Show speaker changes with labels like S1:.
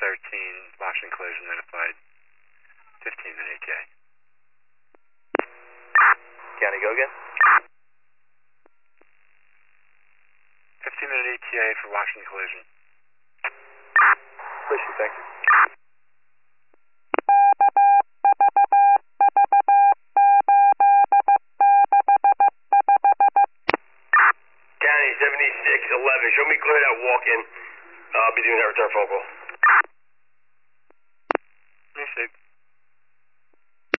S1: Washington collision identified 15 minute ETA.
S2: County, go again.
S1: 15 minute ETA for Washington collision.
S2: Appreciate it, thank you. County 7611, show me clear that walk-in. I'll be doing that return phone call.